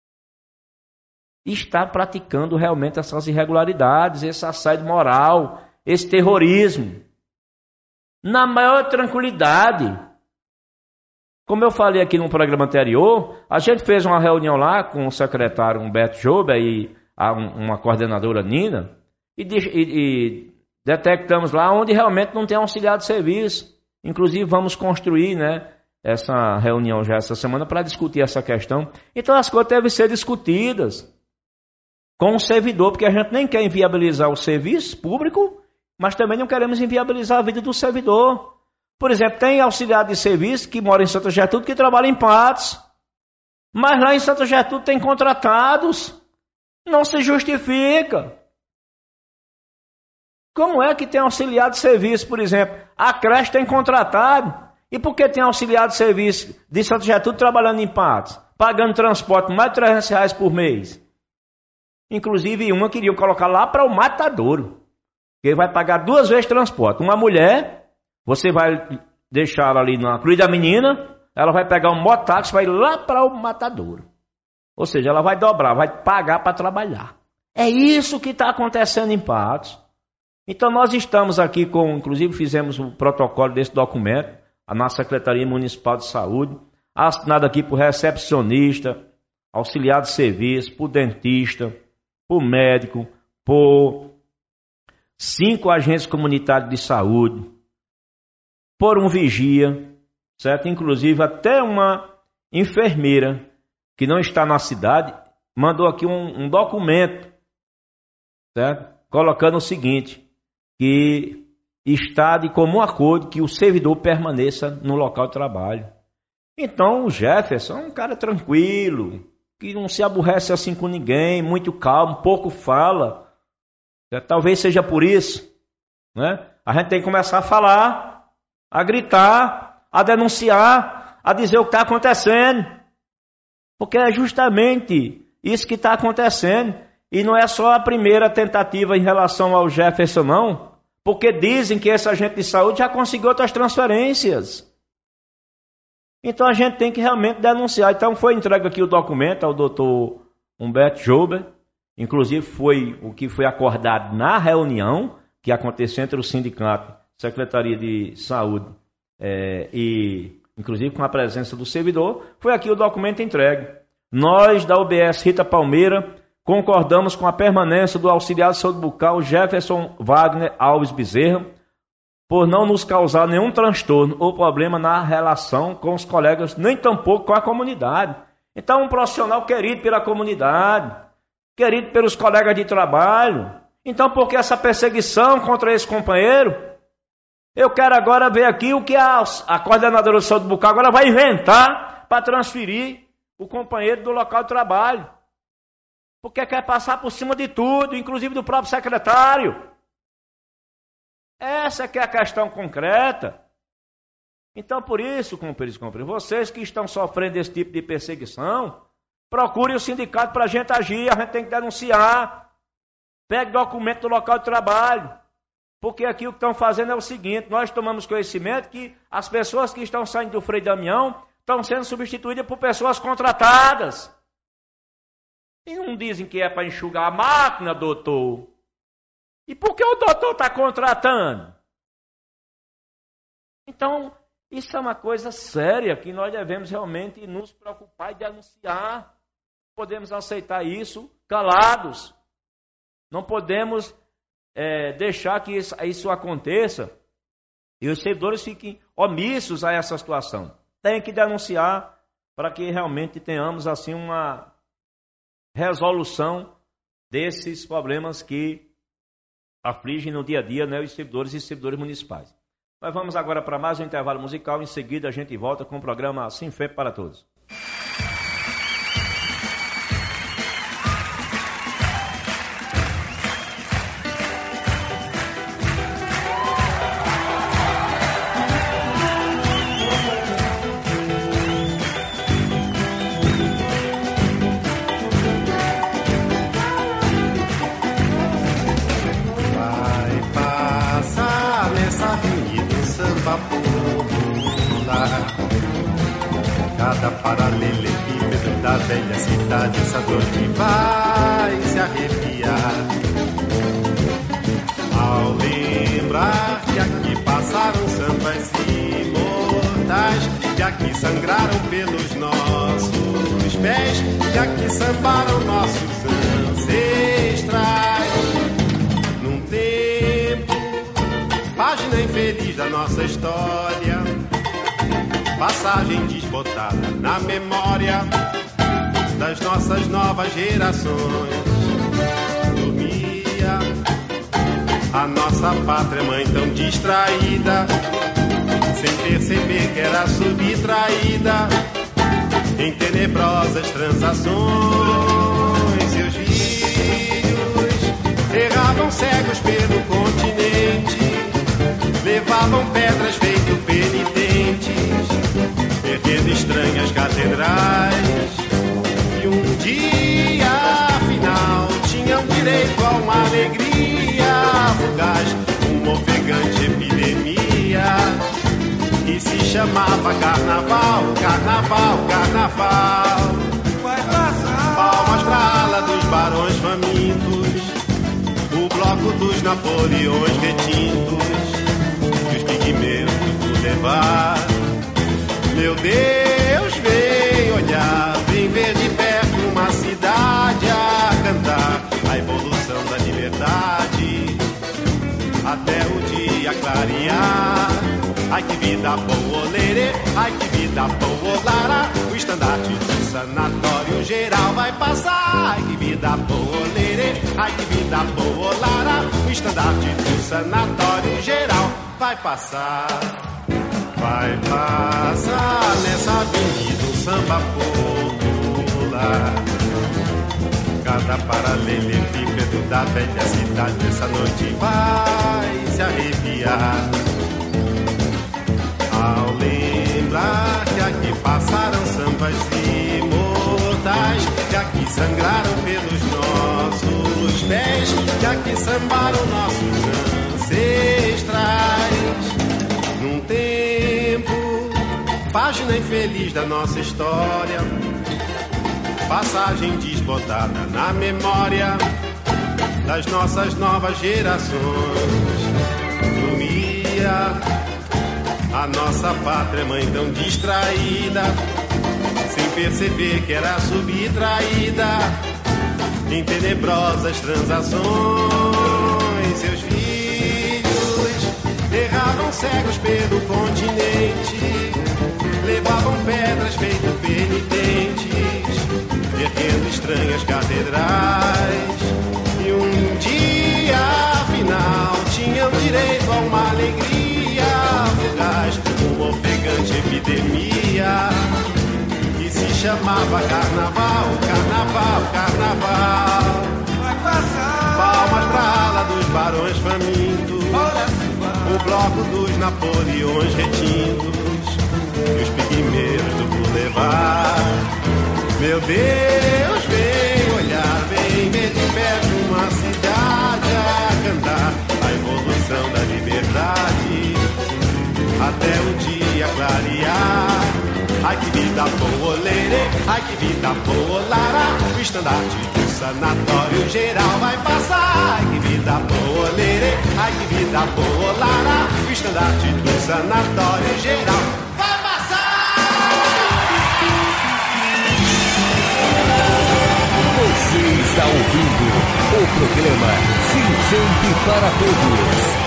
Está praticando realmente essas irregularidades, esse assédio moral, esse terrorismo. Na maior tranquilidade. Como eu falei aqui no programa anterior, a gente fez uma reunião lá com o secretário Humberto Joba e a, uma coordenadora Nina e, de, e, e detectamos lá onde realmente não tem auxiliar de serviço. Inclusive vamos construir, né, essa reunião já essa semana para discutir essa questão. Então as coisas devem ser discutidas com o servidor, porque a gente nem quer inviabilizar o serviço público, mas também não queremos inviabilizar a vida do servidor. Por exemplo, tem auxiliar de serviço que mora em Santa Gertrude que trabalha em Patos. Mas lá em Santa Gertrude tem contratados. Não se justifica. Como é que tem auxiliar de serviço, por exemplo? A creche tem contratado. E por que tem auxiliar de serviço de Santa Gertrude trabalhando em Patos? Pagando transporte mais de trezentos reais por mês. Inclusive uma queria colocar lá para o Matadouro. Que ele vai pagar duas vezes transporte. Uma mulher, você vai deixar ela ali na Cruz da Menina, ela vai pegar um mototáxi, vai lá para o Matadouro. Ou seja, ela vai dobrar, vai pagar para trabalhar. É isso que está acontecendo em Patos. Então nós estamos aqui com, inclusive fizemos o protocolo desse documento, na Secretaria Municipal de Saúde, assinado aqui por recepcionista, auxiliar de serviço, por dentista, por médico, por cinco agentes comunitários de saúde, por um vigia, certo? Inclusive até uma enfermeira que não está na cidade mandou aqui um, um documento, certo? Colocando o seguinte, que está de comum acordo que o servidor permaneça no local de trabalho. Então o Jefferson é um cara tranquilo, que não se aborrece assim com ninguém, muito calmo, pouco fala. Talvez seja por isso, né? A gente tem que começar a falar, a gritar, a denunciar, a dizer o que está acontecendo. Porque é justamente isso que está acontecendo. E não é só a primeira tentativa em relação ao Jefferson, não. Porque dizem que esse agente de saúde já conseguiu outras transferências. Então a gente tem que realmente denunciar. Então foi entregue aqui o documento ao doutor Humberto Joubert. Inclusive foi o que foi acordado na reunião que aconteceu entre o sindicato, Secretaria de Saúde é, e inclusive com a presença do servidor. Foi aqui o documento entregue. Nós da U B S Rita Palmeira concordamos com a permanência do auxiliar de saúde bucal Jefferson Wagner Alves Bezerra, por não nos causar nenhum transtorno ou problema na relação com os colegas, nem tampouco com a comunidade. Então, um profissional querido pela comunidade, querido pelos colegas de trabalho. Então, por que essa perseguição contra esse companheiro? Eu quero agora ver aqui o que a, a coordenadora de saúde bucal agora vai inventar para transferir o companheiro do local de trabalho. Porque quer passar por cima de tudo, inclusive do próprio secretário. Essa que é a questão concreta. Então, por isso, companheiros e companheiras, vocês que estão sofrendo esse tipo de perseguição, procurem o sindicato para a gente agir, a gente tem que denunciar. Pegue documento do local de trabalho. Porque aqui o que estão fazendo é o seguinte, nós tomamos conhecimento que as pessoas que estão saindo do Frei Damião estão sendo substituídas por pessoas contratadas. E não dizem que é para enxugar a máquina, doutor. E por que o doutor está contratando? Então, isso é uma coisa séria que nós devemos realmente nos preocupar e denunciar. Não podemos aceitar isso calados. Não podemos é, deixar que isso, isso aconteça e os servidores fiquem omissos a essa situação. Tem que denunciar para que realmente tenhamos assim uma resolução desses problemas que afligem no dia a dia, né, os servidores e servidores municipais. Nós vamos agora para mais um intervalo musical. Em seguida a gente volta com o programa Assim Feito para Todos. Cada paralelepípedo da velha cidade, essa noite vai se arrepiar ao lembrar que aqui passaram sambas imortais, que aqui sangraram pelos nossos pés, que aqui sambaram nossos ancestrais. Num tempo, página infeliz da nossa história, passagem desbotada na memória das nossas novas gerações. Dormia a nossa pátria mãe tão distraída, sem perceber que era subtraída em tenebrosas transações. Seus filhos erravam cegos pelo continente, levavam pedras feito penitentes, erguendo estranhas catedrais, e um dia afinal tinham direito a uma alegria fugaz, uma ofegante epidemia que se chamava carnaval, carnaval, carnaval. Vai passar. Palmas pra ala dos barões famintos, o bloco dos Napoleões retintos, e os pigmeus do Boulevard. Meu Deus, vem olhar, vem ver de perto uma cidade a cantar a evolução da liberdade até o dia clarear. Ai que vida boa, lerê, ai que vida boa, lara, o estandarte do sanatório geral vai passar. Ai que vida boa, lerê, ai que vida boa, lara, o estandarte do sanatório geral vai passar. Vai passar nessa avenida um samba popular, estrada paralelepípedo da velha cidade, essa noite vai se arrepiar. Ao lembrar que aqui passaram sambas imortais, que aqui sangraram pelos nossos pés, que aqui sambaram nossos ancestrais. Num tempo, página infeliz da nossa história, passagem desbotada na memória das nossas novas gerações. Dormia a nossa pátria mãe tão distraída, sem perceber que era subtraída em tenebrosas transações. Seus filhos erravam cegos pelo continente, levavam pedras feito penitentes, erguendo estranhas catedrais. E um dia, afinal, tinham direito a uma alegria fugaz, uma ofegante epidemia que se chamava carnaval, carnaval, carnaval. Vai passar. Palmas pra ala dos barões famintos, o bloco dos Napoleões retintos e os pigmeiros do Boulevard. Meu Deus, vem olhar, vem ver de perto uma cidade a cantar a evolução da liberdade até o dia clarear. Ai que vida boa, lerê, ai que vida boa, lara, o estandarte do sanatório geral vai passar. Ai que vida boa, lerê, ai que vida boa, lara, o estandarte do sanatório geral vai passar. Você está ouvindo o programa Sinfemp para Todos.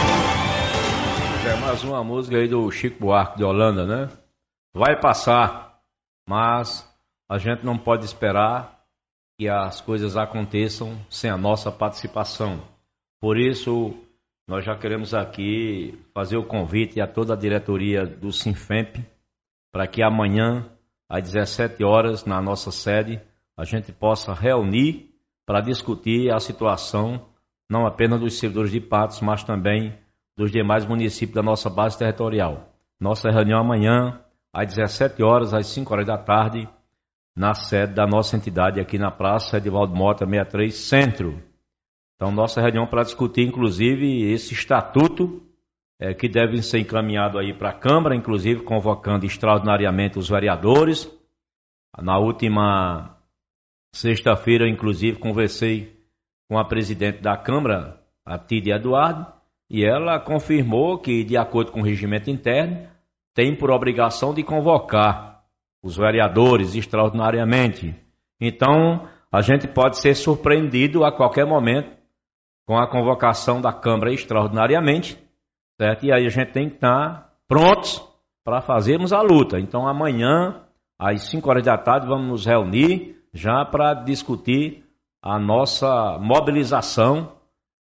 É mais uma música aí do Chico Buarque de Holanda, né? Vai passar, mas a gente não pode esperar que as coisas aconteçam sem a nossa participação. Por isso, nós já queremos aqui fazer o convite a toda a diretoria do Sinfemp para que amanhã, às dezessete horas, na nossa sede, a gente possa reunir para discutir a situação, não apenas dos servidores de Patos, mas também dos demais municípios da nossa base territorial. Nossa reunião amanhã, às dezessete horas, às cinco horas da tarde, na sede da nossa entidade aqui na Praça Edivaldo Mota, sessenta e três, Centro. Então, nossa reunião para discutir, inclusive, esse estatuto é, que deve ser encaminhado aí para a Câmara, inclusive convocando extraordinariamente os vereadores. Na última sexta-feira, inclusive, conversei com a presidente da Câmara, a Tídia Eduardo, e ela confirmou que, de acordo com o regimento interno, tem por obrigação de convocar os vereadores extraordinariamente. Então, a gente pode ser surpreendido a qualquer momento com a convocação da Câmara extraordinariamente, certo? E aí a gente tem que estar prontos para fazermos a luta. Então, amanhã, às cinco horas da tarde, vamos nos reunir já para discutir a nossa mobilização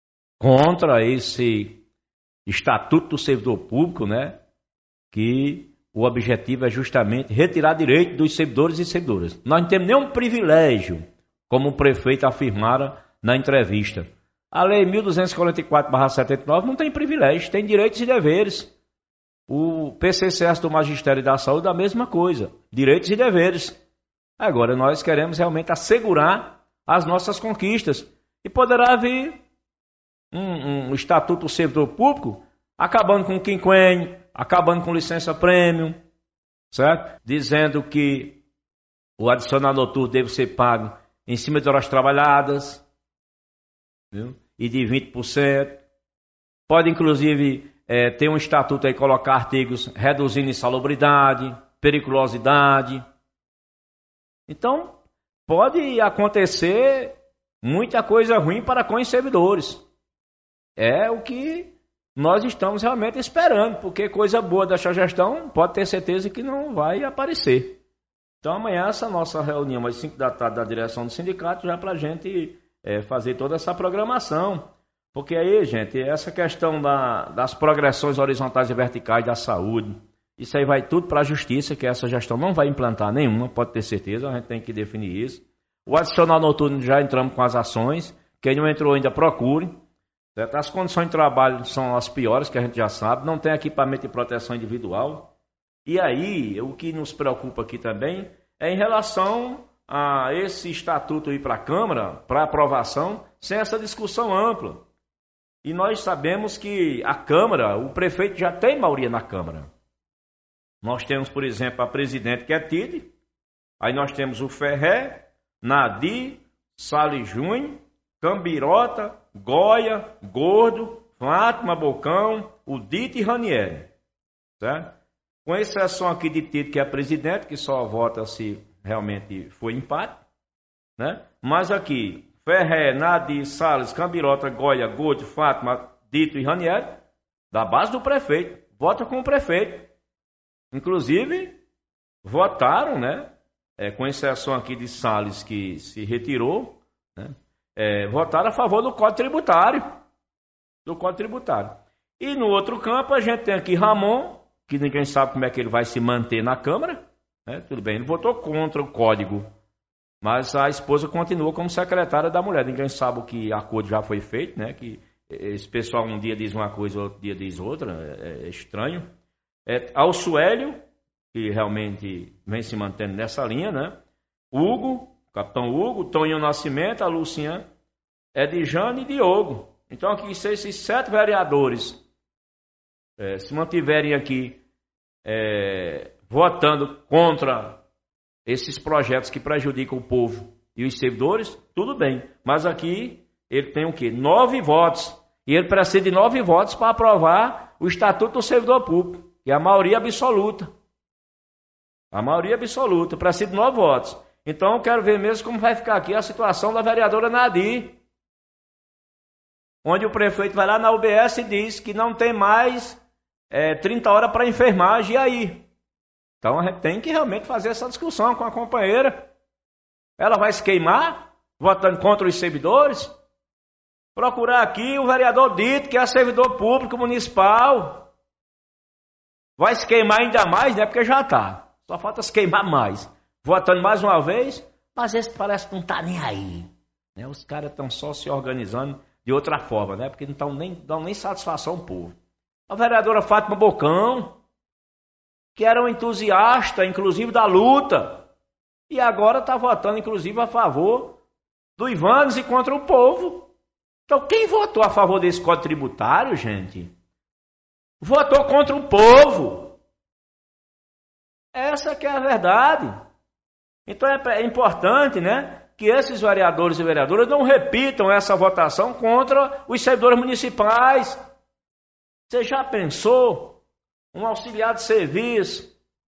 contra esse Estatuto do Servidor Público, né? Que o objetivo é justamente retirar direito dos servidores e servidoras. Nós não temos nenhum privilégio, como o prefeito afirmara na entrevista. A Lei mil duzentos e quarenta e quatro barra setenta e nove não tem privilégio, tem direitos e deveres. O P C C S do Magistério da Saúde, a mesma coisa, direitos e deveres. Agora, nós queremos realmente assegurar as nossas conquistas. E poderá vir um, um Estatuto do Servidor Público acabando com o quinquênio, acabando com licença-prêmio, certo? Dizendo que o adicional noturno deve ser pago em cima de horas trabalhadas, viu? E de vinte por cento. Pode, inclusive, é, ter um estatuto aí, colocar artigos reduzindo insalubridade, periculosidade. Então, pode acontecer muita coisa ruim para com os servidores. É o que nós estamos realmente esperando, porque coisa boa dessa gestão pode ter certeza que não vai aparecer. Então amanhã essa nossa reunião às cinco da tarde da direção do sindicato já para a gente é, fazer toda essa programação. Porque aí, gente, essa questão da, das progressões horizontais e verticais da saúde, isso aí vai tudo para a justiça, que essa gestão não vai implantar nenhuma, pode ter certeza, a gente tem que definir isso. O adicional noturno já entramos com as ações. Quem não entrou ainda, procure. Certo? As condições de trabalho são as piores, que a gente já sabe. Não tem equipamento de proteção individual. E aí, o que nos preocupa aqui também é em relação a esse estatuto ir para a Câmara, para aprovação, sem essa discussão ampla. E nós sabemos que a Câmara, o prefeito já tem maioria na Câmara. Nós temos, por exemplo, a presidente que é Tide, aí nós temos o Ferré, Nadir, Salles Júnior, Cambirota, Goya, Gordo, Fátima Bocão, o Dito e Ranieri. Certo? Com exceção aqui de Tito, que é presidente, que só vota se realmente foi empate. Né? Mas aqui, Ferré, Nadir, Salles, Cambirota, Goya, Gordo, Fátima, Dito e Ranieri, da base do prefeito. Vota com o prefeito. Inclusive, votaram, né? É, com exceção aqui de Salles, que se retirou, né? É, votaram a favor do Código Tributário. Do Código Tributário. E no outro campo, a gente tem aqui Ramon, que ninguém sabe como é que ele vai se manter na Câmara. Né? Tudo bem, ele votou contra o Código, mas a esposa continua como secretária da mulher. Ninguém sabe o que acordo já foi feito, né? Que esse pessoal um dia diz uma coisa, outro dia diz outra, é, é estranho. É, ao Suélio, que realmente vem se mantendo nessa linha, né? Hugo, Capitão Hugo, Toninho Nascimento, a Luciana, Edjane e Diogo. Então aqui, se esses sete vereadores é, se mantiverem aqui é, votando contra esses projetos que prejudicam o povo e os servidores, tudo bem. Mas aqui ele tem o quê? Nove votos. E ele precisa de nove votos para aprovar o Estatuto do Servidor Público, que é a maioria absoluta. A maioria absoluta, precisa de nove votos. Então eu quero ver mesmo como vai ficar aqui a situação da vereadora Nadir, onde o prefeito vai lá na U B S e diz que não tem mais é, trinta horas para enfermagem, e aí? Então a gente tem que realmente fazer essa discussão com a companheira. Ela vai se queimar, votando contra os servidores? Procurar aqui o vereador Dito, que é servidor público municipal. Vai se queimar ainda mais, né? Porque já está. Só falta se queimar mais. Votando mais uma vez, mas esse parece que não está nem aí. Né? Os caras estão só se organizando de outra forma, né? Porque não estão nem, dão nem satisfação ao povo. A vereadora Fátima Bocão, que era um entusiasta, inclusive, da luta, e agora está votando, inclusive, a favor do Ivanes e contra o povo. Então, quem votou a favor desse Código Tributário, gente? Votou contra o povo. Essa que é a verdade. Então, é importante, né, que esses vereadores e vereadoras não repitam essa votação contra os servidores municipais. Você já pensou um auxiliar de serviço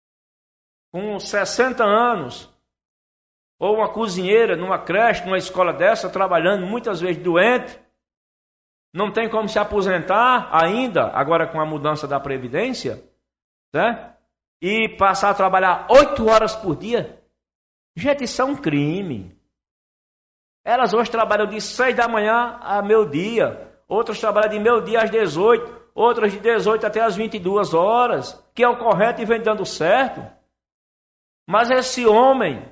com sessenta anos, ou uma cozinheira numa creche, numa escola dessa, trabalhando muitas vezes doente, não tem como se aposentar ainda, agora com a mudança da Previdência, né? E passar a trabalhar oito horas por dia? Gente, isso é um crime. Elas hoje trabalham de seis da manhã a meio-dia, outras trabalham de meio-dia às dezoito, outras de dezoito até às vinte e duas horas, que é o correto e vem dando certo. Mas esse homem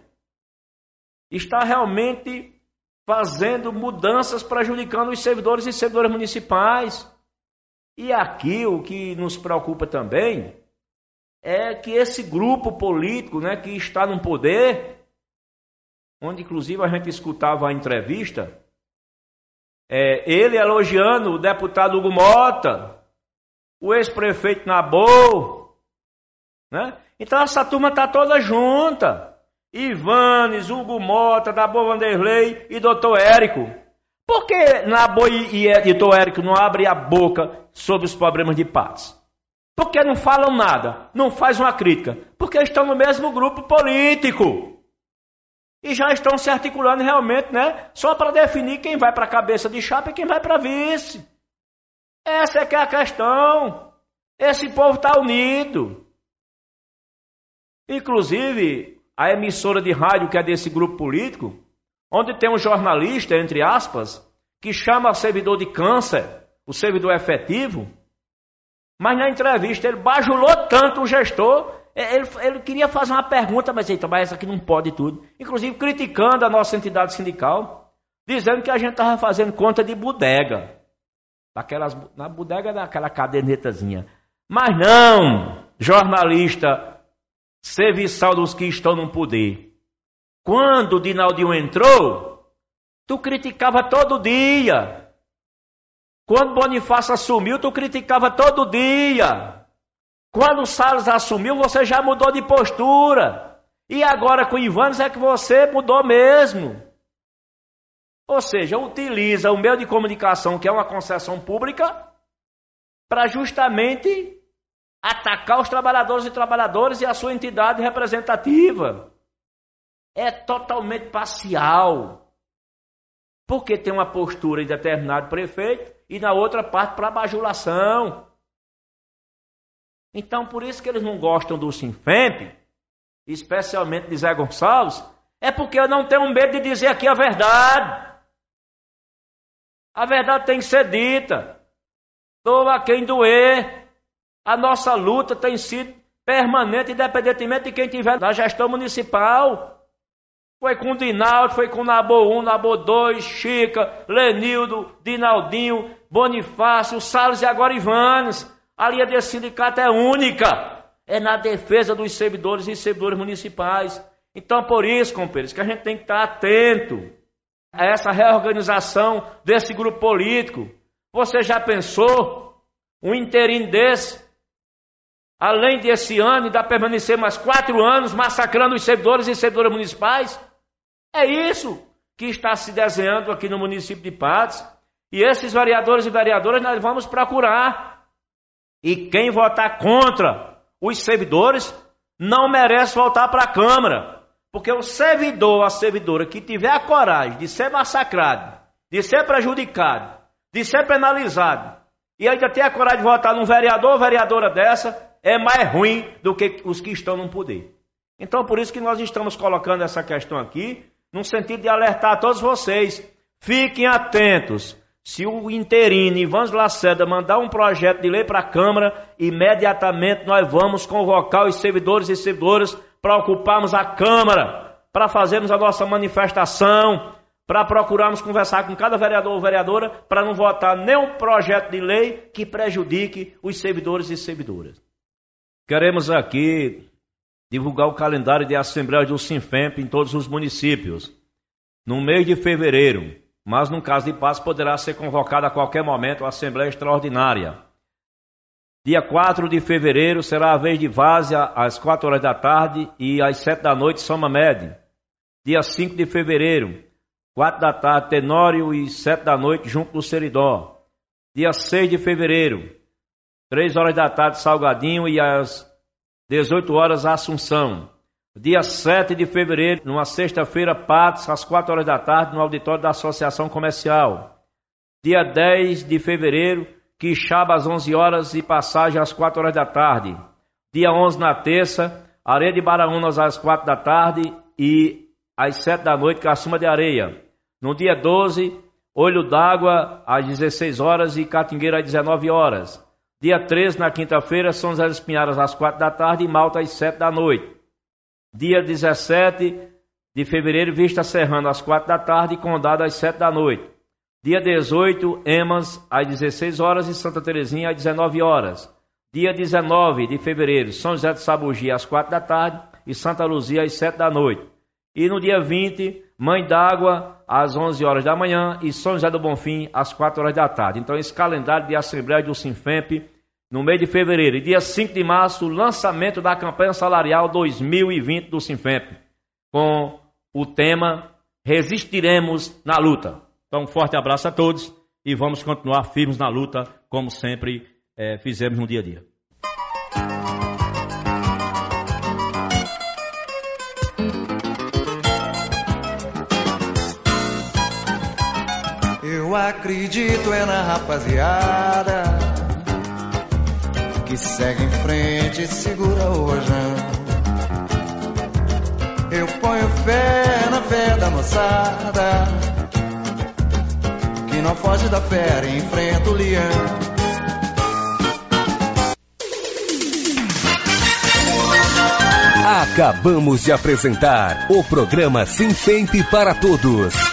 está realmente fazendo mudanças prejudicando os servidores e servidores municipais. E aqui o que nos preocupa também é que esse grupo político, né, que está no poder, onde inclusive a gente escutava a entrevista, é, ele elogiando o deputado Hugo Mota, o ex-prefeito Nabor, né? Então essa turma está toda junta. Ivanes, Hugo Mota, Nabor Vanderlei e doutor Érico. Por que Nabor e, e doutor Érico não abrem a boca sobre os problemas de Patos? Por que não falam nada? Não faz uma crítica? Porque estão no mesmo grupo político. E já estão se articulando realmente, né? Só para definir quem vai para a cabeça de chapa e quem vai para vice. Essa é que é a questão. Esse povo está unido. Inclusive, a emissora de rádio que é desse grupo político, onde tem um jornalista, entre aspas, que chama o servidor de câncer, o servidor efetivo, mas na entrevista ele bajulou tanto o gestor Ele, ele queria fazer uma pergunta, mas, eita, mas essa aqui não pode tudo. Inclusive criticando a nossa entidade sindical, dizendo que a gente estava fazendo conta de bodega. Daquelas, na bodega daquela cadernetazinha. Mas não, jornalista serviçal dos que estão no poder. Quando o Dinaldinho entrou, tu criticava todo dia. Quando Bonifácio assumiu, tu criticava todo dia. Quando o Salles assumiu, você já mudou de postura. E agora com o Ivanes é que você mudou mesmo. Ou seja, utiliza o meio de comunicação, que é uma concessão pública, para justamente atacar os trabalhadores e trabalhadoras e a sua entidade representativa. É totalmente parcial. Porque tem uma postura em determinado prefeito e na outra parte para bajulação. Então, por isso que eles não gostam do Sinfemp, especialmente de Zé Gonçalves, é porque eu não tenho medo de dizer aqui a verdade. A verdade tem que ser dita. Doa quem doer. A nossa luta tem sido permanente, independentemente de quem estiver na gestão municipal. Foi com o Dinaldo, foi com o Nabô um, Nabô dois, Chica, Lenildo, Dinaldinho, Bonifácio, Salles e agora Ivanes. A linha desse sindicato é única. É na defesa dos servidores e servidores municipais. Então, por isso, companheiros, que a gente tem que estar atento a essa reorganização desse grupo político. Você já pensou um interino desse, além desse ano, ainda permanecer mais quatro anos massacrando os servidores e servidoras municipais? É isso que está se desenhando aqui no município de Patos. E esses vereadores e vereadoras nós vamos procurar. E quem votar contra os servidores não merece voltar para a Câmara. Porque o servidor, a servidora que tiver a coragem de ser massacrado, de ser prejudicado, de ser penalizado, e ainda ter a coragem de votar num vereador ou vereadora dessa, é mais ruim do que os que estão no poder. Então, por isso que nós estamos colocando essa questão aqui, no sentido de alertar a todos vocês. Fiquem atentos. Se o interino Ivanes Lacerda mandar um projeto de lei para a Câmara, imediatamente nós vamos convocar os servidores e servidoras para ocuparmos a Câmara, para fazermos a nossa manifestação, para procurarmos conversar com cada vereador ou vereadora, para não votar nenhum projeto de lei que prejudique os servidores e servidoras. Queremos aqui divulgar o calendário de assembleias do Sinfemp em todos os municípios. No mês de fevereiro, mas no caso de Patos poderá ser convocada a qualquer momento a Assembleia Extraordinária. Dia quatro de fevereiro será a vez de Várzea às quatro horas da tarde e às sete da noite São Mamede. Dia cinco de fevereiro, quatro da tarde Tenório e sete da noite Junco do Seridó. Dia seis de fevereiro, três horas da tarde Salgadinho e às dezoito horas Assunção. Dia sete de fevereiro, numa sexta-feira, Patos, às quatro horas da tarde, no auditório da Associação Comercial. Dia dez de fevereiro, Quixaba às onze horas e Passagem às quatro horas da tarde. Dia onze na terça, Areia de Baraunas às quatro da tarde e às sete da noite, Caçuma de Areia. No dia doze, Olho d'Água às dezesseis horas e Catingueira às dezenove horas. Dia treze, na quinta-feira, São José das Pinharas às quatro da tarde e Malta às sete da noite. Dia dezessete de fevereiro, Vista Serrana às quatro da tarde e Condado às sete da noite. Dia dezoito, Emas às dezesseis horas e Santa Terezinha às dezenove horas. Dia dezenove de fevereiro, São José de Sabugi às quatro da tarde e Santa Luzia às sete da noite. E no dia vinte, Mãe d'Água às onze horas da manhã e São José do Bonfim às quatro horas da tarde. Então esse calendário de Assembleia do Sinfemp no mês de fevereiro. E dia cinco de março, lançamento da campanha salarial dois mil e vinte do Sinfemp, com o tema Resistiremos na Luta. Então, um forte abraço a todos e vamos continuar firmes na luta, como sempre é, fizemos no dia a dia. Eu acredito é na rapaziada que segue em frente e segura o rojão. Eu ponho fé na fé da moçada que não foge da fera e enfrenta o leão. Acabamos de apresentar o programa Sinfemp para Todos.